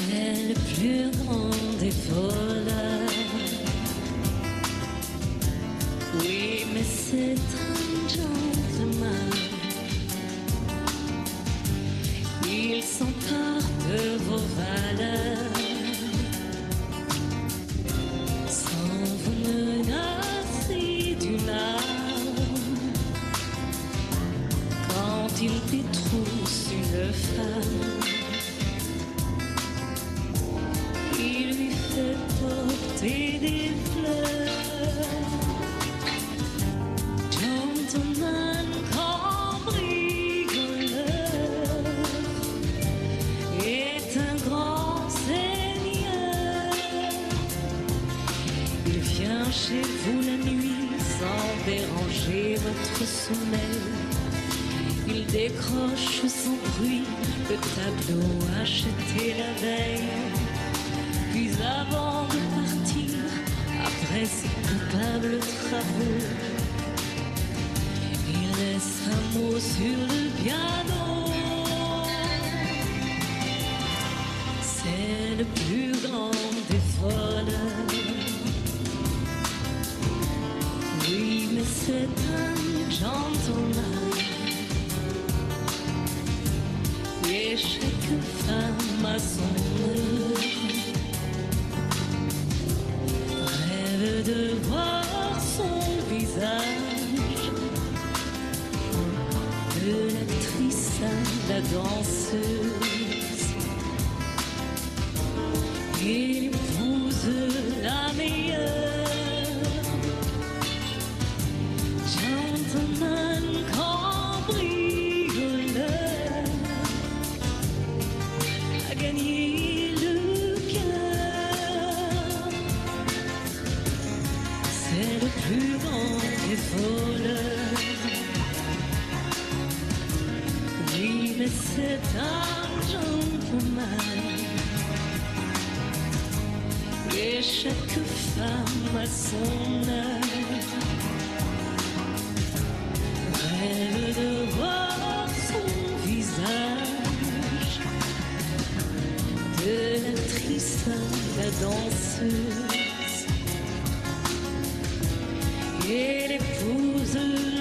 C'est le plus grand des voleurs. Oui, mais c'est un gentleman. Il s'empare de vos valeurs sans vous menacer d'une arme. Quand il détrousse une femme, il lui fait porter des fleurs. Gentleman cambrioleur est un grand seigneur. Il vient chez vous la nuit sans déranger votre sommeil. Il décroche sans bruit le tableau acheté la veille. Puis avant de partir, après ses coupables travaux, il laisse un mot sur le piano. C'est le plus grand des voleurs. Oui, mais c'est un gentleman. Et chaque femme a son heure. Rêve de voir son visage, de l'actrice à la danseuse. Il épouse la meilleure. Gentleman cambrioleur a gagné le cœur. C'est le plus grand des voleurs. Oui, mais c'est un gentleman. Et chaque femme a son heure. Rêve de voir son visage, de l'actrice à la danseuse. Et l'épouse